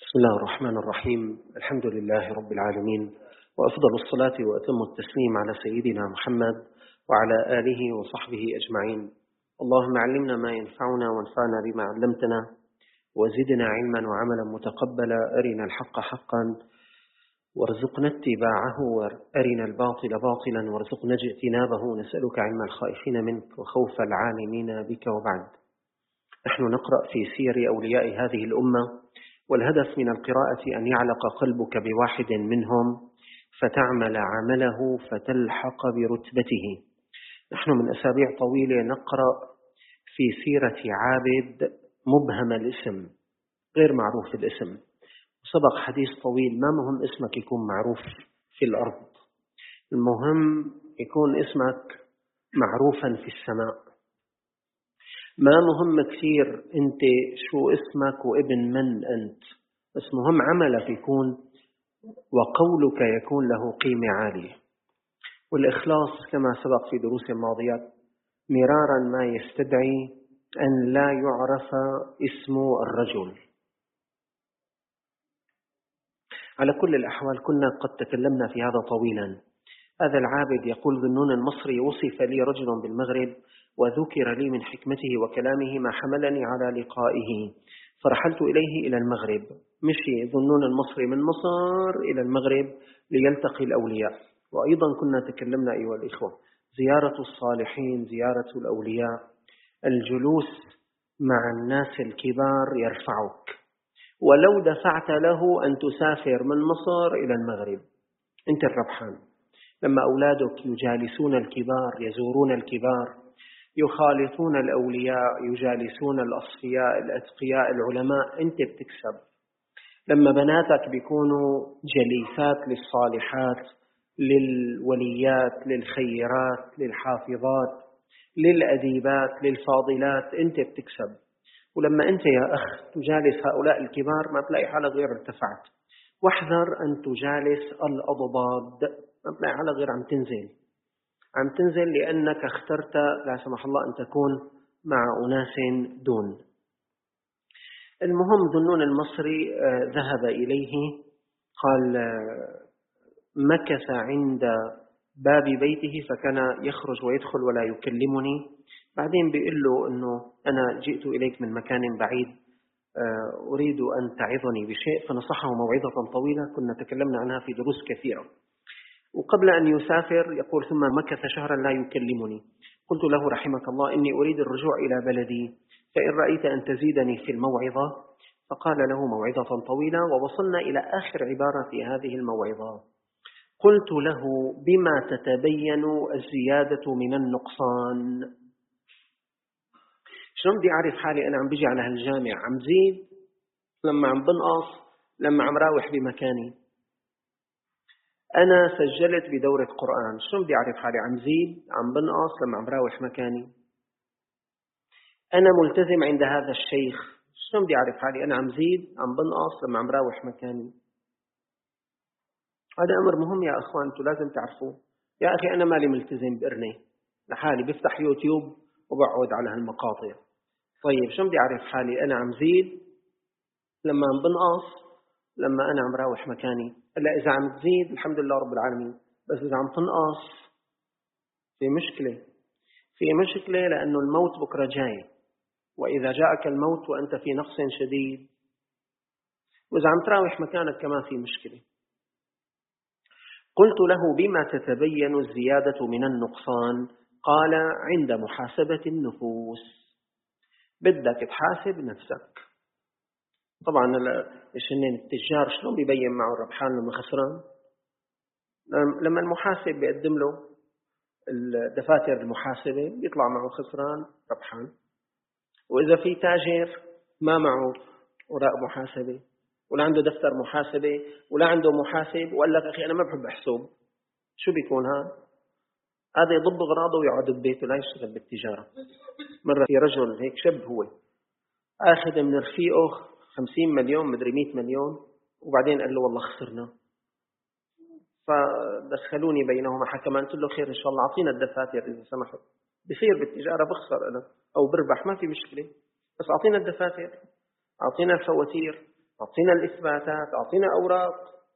بسم الله الرحمن الرحيم. الحمد لله رب العالمين، وأفضل الصلاة وأتم التسليم على سيدنا محمد وعلى آله وصحبه أجمعين. اللهم علمنا ما ينفعنا وانفعنا بما علمتنا وزدنا علما وعملا متقبلا. أرنا الحق حقا وارزقنا اتباعه، وأرنا الباطل باطلا وارزقنا اجتنابه. نسألك علم الخائفين منك وخوف العالمين بك. وبعد، نحن نقرأ في سير أولياء هذه الأمة، والهدف من القراءة أن يعلق قلبك بواحد منهم فتعمل عمله فتلحق برتبته. نحن من أسابيع طويلة نقرأ في سيرة عابد مبهم الاسم، غير معروف الاسم. سبق حديث طويل، ما مهم اسمك يكون معروف في الأرض، المهم يكون اسمك معروفا في السماء. ما مهم كثير أنت شو اسمك وابن من أنت، بس مهم عملك يكون وقولك يكون له قيمة عالية. والإخلاص كما سبق في دروس الماضيات مرارا ما يستدعي أن لا يعرف اسم الرجل. على كل الأحوال كنا قد تكلمنا في هذا طويلا. هذا العابد يقول ذنون المصري: وصف لي رجل بالمغرب وذكر لي من حكمته وكلامه ما حملني على لقائه، فرحلت إليه إلى المغرب. مشي ذنون المصري من مصر إلى المغرب ليلتقي الأولياء. وأيضا كنا تكلمنا أيها الإخوة، زيارة الصالحين، زيارة الأولياء، الجلوس مع الناس الكبار يرفعك، ولو دفعت له أن تسافر من مصر إلى المغرب أنت الربحان. لما أولادك يجالسون الكبار، يزورون الكبار، يخالطون الأولياء، يجالسون الأصفياء الأتقياء العلماء، أنت بتكسب. لما بناتك بيكونوا جليسات للصالحات، للوليات، للخيرات، للحافظات، للأديبات، للفاضلات، أنت بتكسب. ولما أنت يا أخ تجالس هؤلاء الكبار ما تلاقي حالك غير ارتفعت. واحذر أن تجالس الأضداد، ما تلاقي حالك غير عم تنزل لأنك اخترت لا سمح الله أن تكون مع أناس دون. المهم ذنون المصري ذهب إليه، قال مكث عند باب بيته فكان يخرج ويدخل ولا يكلمني. بعدين بيقول له أنه أنا جئت إليك من مكان بعيد، أريد أن تعظني بشيء، فنصحه موعظة طويلة كنا تكلمنا عنها في دروس كثيرة. وقبل أن يسافر يقول: ثم مكث شهرا لا يكلمني. قلت له: رحمك الله، إني أريد الرجوع إلى بلدي، فإن رأيت أن تزيدني في الموعظة. فقال له موعظة طويلة، ووصلنا إلى آخر عبارة في هذه الموعظة. قلت له: بما تتبين الزيادة من النقصان؟ شلون بدي أعرف حالي أنا عم بيجي على هالجامع عم زيد لما عم بنقص، لما عم راوح بمكاني؟ أنا سجلت بدورة قرآن، شلون بدي أعرف حالي عم زيد عم بنقص لما عم راوح مكاني؟ أنا ملتزم عند هذا الشيخ، شلون بدي أعرف حالي أنا عم زيد عم بنقص لما عم راوح مكاني؟ هذا أمر مهم يا أخوان، أنتم لازم تعرفوه. يا أخي أنا مالي ملتزم بقرني لحالي، بفتح يوتيوب وبقعد على هالمقاطع. طيب شلون بدي أعرف حالي أنا عم زيد لما عم بنقص لما أنا عم راوح مكاني؟ إلا إذا عم تزيد الحمد لله رب العالمين، بس إذا عم تنقص في مشكلة لأنه الموت بكرة جاي، وإذا جاءك الموت وأنت في نقص شديد، وإذا عم تراوح مكانك كمان في مشكلة. قلت له: بما تتبين الزيادة من النقصان؟ قال: عند محاسبة النفوس. بدك تحاسب نفسك. طبعا التجار شلون بيبين معه الربحان لما خسران؟ لما المحاسب بيقدم له الدفاتر المحاسبة بيطلع معه خسران ربحان. وإذا في تاجر ما معه أوراق محاسبة ولا عنده دفتر محاسبة ولا عنده محاسب وقال لك أخي أنا ما بحب أحسب، شو بيكون هذا يضب أغراضه ويقعد ببيته لا يشتغل بالتجارة. مرة في رجل هيك شاب، هو آخذ من رفيقه 50 مليون مدري 100 مليون، وبعدين قال له والله خسرنا، فدخلوني بينهما حكما. قلت له: خير إن شاء الله، أعطينا الدفاتر إذا سمحت. بصير بالتجارة بخسر أنا أو بربح ما في مشكلة، بس أعطينا الدفاتر، أعطينا الفواتير، أعطينا الإثباتات، أعطينا أوراق.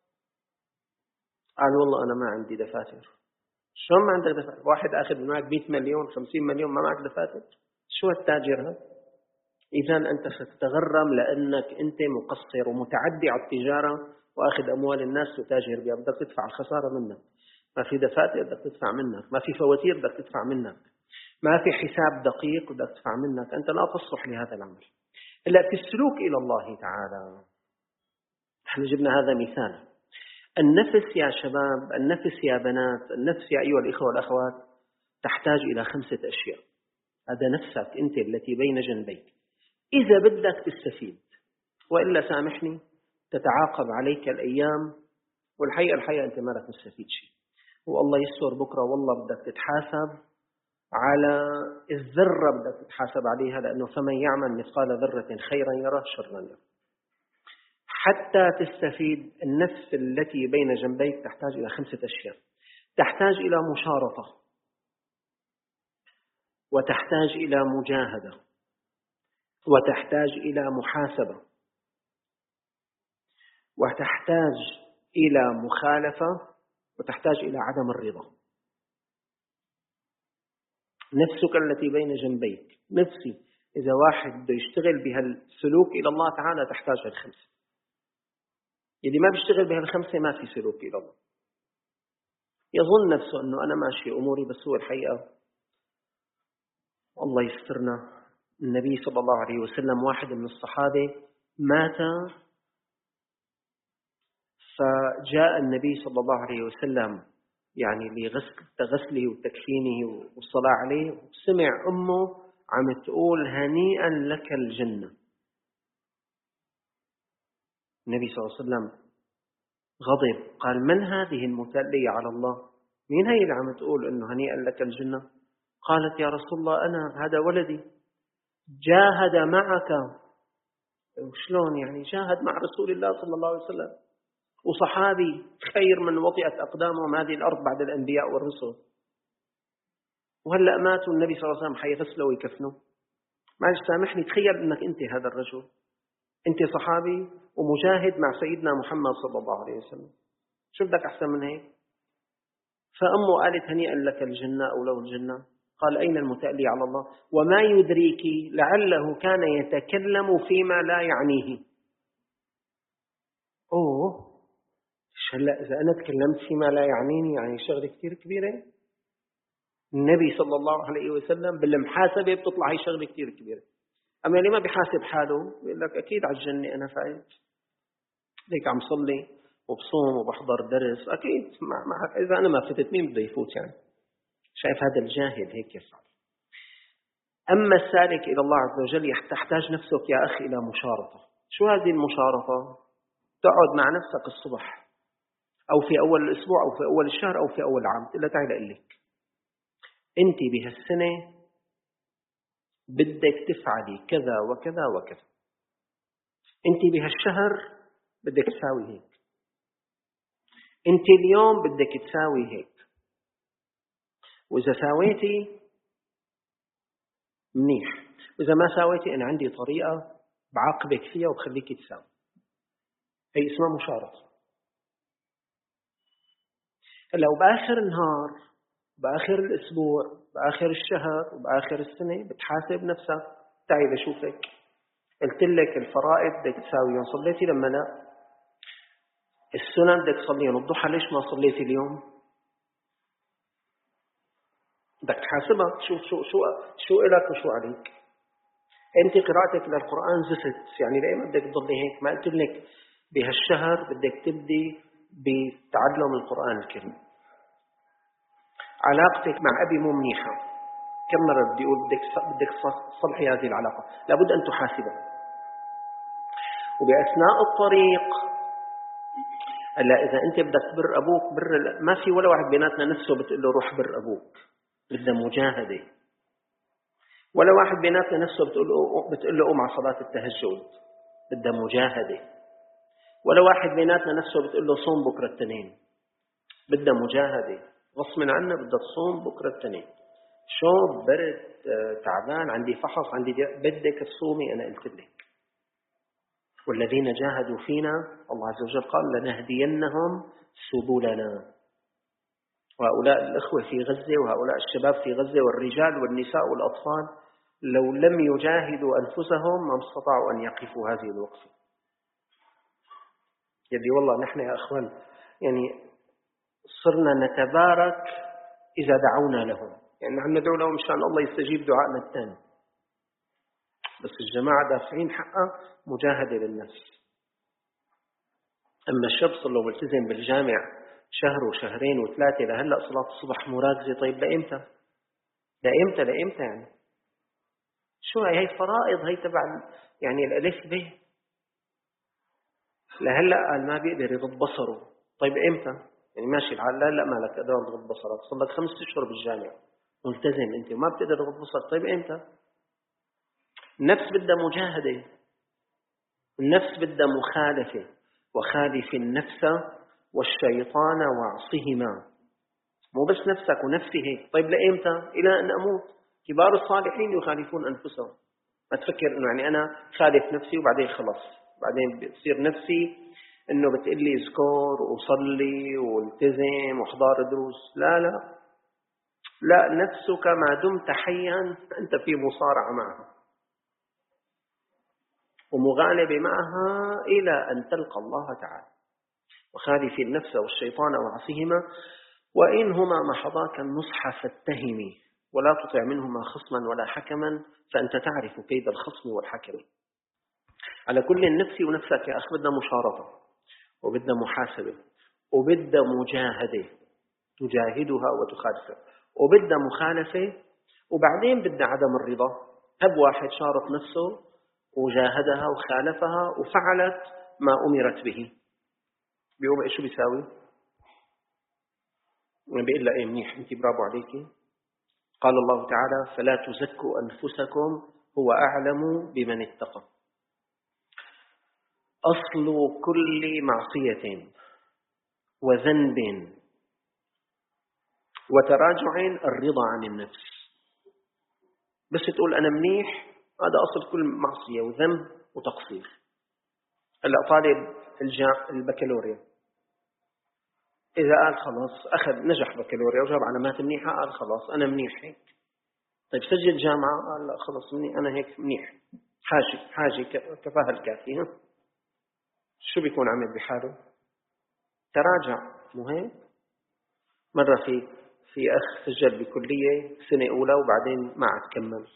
قال والله أنا ما عندي دفاتر. شلون ما عندك دفاتر؟ واحد أخذ معك 100 مليون 50 مليون ما معك دفاتر؟ شو التاجر هذا؟ إذا أنت ستتغرم لأنك أنت مقصر ومتعدي على التجارة وأخذ أموال الناس وتاجر بها، بدك تدفع الخسارة منك. ما في دفاتر بدك تدفع منك، ما في فواتير بدك تدفع منك، ما في حساب دقيق بدك تدفع منك، أنت لا تصلح لهذا العمل. إلا في السلوك إلى الله تعالى. نحن جبنا هذا مثال. النفس يا شباب، النفس يا بنات، النفس يا أيها الإخوة والأخوات تحتاج إلى 5 أشياء. هذا نفسك أنت التي بين جنبيك إذا بدك تستفيد، وإلا سامحني تتعاقب عليك الأيام والحقيقة أنت ما لك مستفيد شيء، والله يستر بكرة والله بدك تتحاسب على الذرة، بدك تتحاسب عليها، لأنه فمن يعمل مثقال ذرة خيرا يره شرا يره. حتى تستفيد النفس التي بين جنبيك تحتاج إلى 5 أشياء. تحتاج إلى مشارطة، وتحتاج إلى مجاهدة، وتحتاج إلى محاسبة، وتحتاج إلى مخالفة، وتحتاج إلى عدم الرضا. نفسك التي بين جنبيك، نفسي إذا واحد بده يشتغل بهالسلوك إلى الله تعالى تحتاج ال5. اللي ما بيشتغل بهال5 ما في سلوك إلى الله. يظن نفسه أنه أنا ماشي أموري، بس هو الحقيقة الله يسترنا. النبي صلى الله عليه وسلم واحد من الصحابة مات، فجاء النبي صلى الله عليه وسلم يعني لغسله وتكفينه والصلاة عليه، سمع أمه عم تقول هنيئا لك الجنة. النبي صلى الله عليه وسلم غضب، قال من هذه المتألية على الله؟ مين هي اللي عم تقول إنه هنيئا لك الجنة؟ قالت يا رسول الله أنا، هذا ولدي جاهد معك. وشلون يعني جاهد مع رسول الله صلى الله عليه وسلم وصحابي خير من وطئت أقدامهم هذه الأرض بعد الأنبياء والرسل، وهلأ ماتوا النبي صلى الله عليه وسلم حيغسله ويكفنه؟ معلش سامحني، تخيل أنك أنت هذا الرجل، أنت صحابي ومجاهد مع سيدنا محمد صلى الله عليه وسلم، شو بدك أحسن من هيك؟ فأمه قالت هنيئا لك الجنة أو له الجنة. قال أين المتألي على الله؟ وما يدريك لعله كان يتكلم فيما لا يعنيه. أوه، هلا إذا أنا تكلمت فيما لا يعنيني يعني شغلة كتير كبيرة. النبي صلى الله عليه وسلم بالمحاسبة بتطلع هي شغلة كتير كبيرة. أما اللي ما بيحاسب حاله بيقول لك أكيد على الجنة أنا فايت، ليك عم صلي وبصوم وبحضر درس، أكيد إذا أنا ما فتت مين بده يفوت يعني؟ شايف هذا الجاهل هيك يفعل. أما السالك إلى الله عز وجل تحتاج نفسك يا أخي إلى مشارطة. شو هذه المشارطة؟ تقعد مع نفسك الصبح أو في أول الأسبوع أو في أول الشهر أو في أول العام، إلا تعال أقول لك أنت بهالسنة بدك تفعلي كذا وكذا وكذا، أنت بهالشهر بدك تساوي هيك، أنت اليوم بدك تساوي هيك، وإذا ساويتي منيح، وإذا ما ساويتي أنا عندي طريقة بعاقبك فيها وبخليك تساوي. هي اسمها مشارطة. هلا وبآخر النهار، بآخر الأسبوع، بآخر الشهر وبآخر السنة بتحاسب نفسك. تعي بشوفك قلت لك الفرائض بدك تساويهم، صليتي لما لا؟ السنن بدك تصليهم، الضحى ليش ما صليتي اليوم؟ بدك تحاسبها، شوف شو إلك وشو عليك. أنت قراءتك للقرآن زفت، يعني ليه ما بدك تضلي هيك؟ ما قلت لك بهالشهر بدك تبدي بتعلم القرآن الكريم. علاقتك مع أبي مو منيحة، كم مرة بدي أقول بدك تصلحي هذه العلاقة، لابد أن تحاسبها. وبأثناء الطريق هلا إذا أنت بدك تبر أبوك ما في ولا واحد بيناتنا نفسه بتقول له روح بر أبوك، بدها مجاهدة. ولا واحد بيناتنا نفسه بتقول له قوم على صلاة التهجد، بدها مجاهدة. ولا واحد بيناتنا نفسه بتقول له صوم بكرة التنين، بدها مجاهدة. غصب عنا بدها تصوم بكرة التنين، شو برد تعبان عندي فحص عندي بدك تصومي. أنا قلت لك والذين جاهدوا فينا الله عز وجل قال لنهدينهم سبلنا. وهؤلاء الأخوة في غزة وهؤلاء الشباب في غزة والرجال والنساء والأطفال لو لم يجاهدوا أنفسهم ما استطاعوا أن يقفوا هذه الوقفة. يلي والله نحن يا أخوان يعني صرنا نتبارك إذا دعونا لهم، يعني نحن ندعو لهم مشان الله يستجيب دعائنا الثاني، بس الجماعة دافعين حقها مجاهدة للنفس. أما الشاب صار له ملتزم بالجامع شهر وشهرين وثلاثة لهلأ صلاة الصبح مراكزة، طيب لإمتى يعني شو هي فرائض هي تبع يعني الألف به. لهلأ قال ما بيقدر يغض بصره، طيب إمتى يعني ماشي الحال لا مالك قادر تغض بصرك، صار لك 5 أشهر بالجامع ملتزم أنت وما بتقدر تغض بصرك، طيب إمتى؟ النفس بدها مجاهدة، النفس بدها مخالفة، وخالف النفس والشيطان وعصهما. مو بس نفسك ونفسه، طيب لإمتى؟ إلى أن أموت. كبار الصالحين يخالفون أنفسهم. ما تفكر إنه يعني أنا خالف نفسي وبعدين خلص، بعدين بتصير نفسي إنه بتقلي اذكر وصلي والتزم واحضار دروس. لا نفسك ما دمت حيا أنت في مصارعة معها ومغالبة معها إلى أن تلقى الله تعالى. وخالف النفس والشيطان وعصيهما وإن هما محضاك النصح فاتهمي ولا تطع منهما خصما ولا حكما فأنت تعرف كيد الخصم والحكم. على كل النفس ونفسك يا أخ بدنا مشارطة وبدنا محاسبة وبدنا مجاهدة تجاهدها وتخالفها وبدنا مخالفة وبعدين بدنا عدم الرضا. هب واحد شارط نفسه وجاهدها وخالفها وفعلت ما أمرت به، بيقوم إيش بيساوي؟ بيقول له إيه منيح أنت برافو عليك. قال الله تعالى فلا تزكوا أنفسكم هو أعلم بمن اتقى. أصل كل معصية وذنب وتراجع الرضا عن النفس. بس تقول أنا منيح هذا أصل كل معصية وذنب وتقصير. هلا طالب البكالوريا إذا قال خلاص أخذ نجح بكالوريا وجاب علامات منيحة قال خلاص أنا منيح هيك. طيب سجل جامعة قال لا خلاص مني أنا هيك منيح حاجة كفاها الكافية. شو بيكون عمل بحاله؟ تراجع. مو هيك؟ مرة في أخ سجل بكلية سنة أولى وبعدين ما عاد كمل.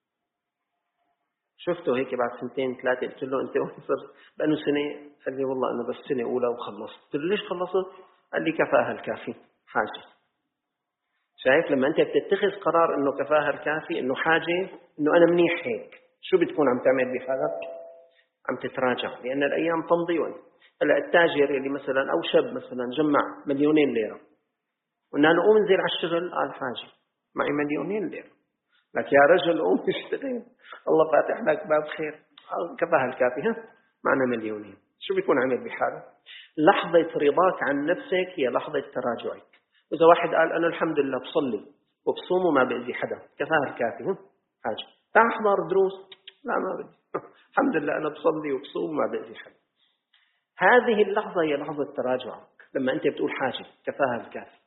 شفته هيك بعد 2 3 قلت له أنت وين صرت؟ بأنه سنة. قال لي والله أنا بس سنة أولى وخلصت. قلت له ليش خلصت؟ قال لي كفاها الكافي حاجة. شايف لما أنت بتتخذ قرار إنه كفاها الكافي إنه حاجة إنه أنا منيح هيك شو بتكون عم تعمل بحالك؟ عم تتراجع لأن الأيام تمضي. هلا التاجر اللي مثلا أو شاب مثلا جمع 2,000,000 ليرة وإن أنا قوم انزل على الشغل قال حاجة معي 2,000,000 ليرة لك يا رجل قوم اشتغل الله فاتح لك باب خير كفاها الكافي معنا 2,000,000. شو بيكون عمل بحاله؟ لحظة رضاك عن نفسك هي لحظة تراجعك. إذا واحد قال أنا الحمد لله بصلي وبصوم وما بأذي حدا كفاها الكافي حاجة تعال احضر دروس لا ما بدي الحمد لله أنا بصلي وبصوم وما بأذي حدا. هذه اللحظة هي لحظة تراجعك لما أنت بتقول حاجة كفاها الكافي.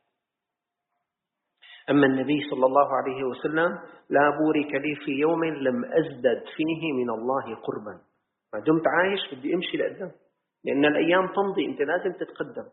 أما النبي صلى الله عليه وسلم لا بورك لي في يوم لم أزدد فيه من الله قربا. ما دمت عايش بدي أمشي لقدام لأن الأيام تمضي أنت لازم تتقدم.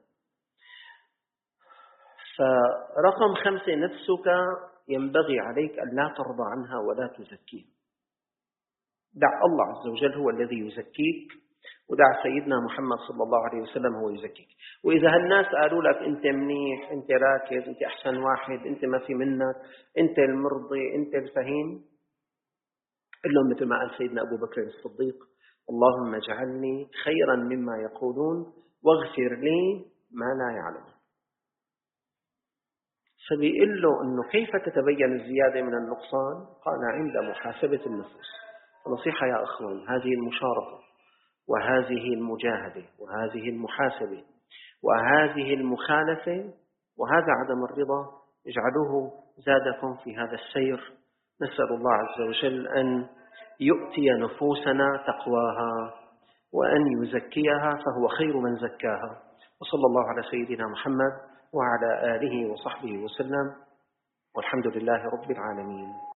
فرقم 5 نفسك ينبغي عليك أن لا ترضى عنها ولا تزكيها. دع الله عز وجل هو الذي يزكيك ودع سيدنا محمد صلى الله عليه وسلم هو يزكيك. وإذا هالناس قالوا لك أنت منيح أنت راكز أنت أحسن واحد أنت ما في منك أنت المرضي أنت الفهيم قل لهم مثل ما قال سيدنا أبو بكر الصديق اللهم اجعلني خيرا مما يقولون واغفر لي ما لا يعلمون. فبيقول له أنه كيف تتبين الزيادة من النقصان؟ قال عند محاسبة النفوس. نصيحة يا أخوان هذه المشارطة وهذه المجاهدة وهذه المحاسبة وهذه المخالفة وهذا عدم الرضا اجعلوه زادكم في هذا السير. نسأل الله عز وجل أن يؤتي نفوسنا تقواها وأن يزكيها فهو خير من زكاها. وصلى الله على سيدنا محمد وعلى آله وصحبه وسلم، والحمد لله رب العالمين.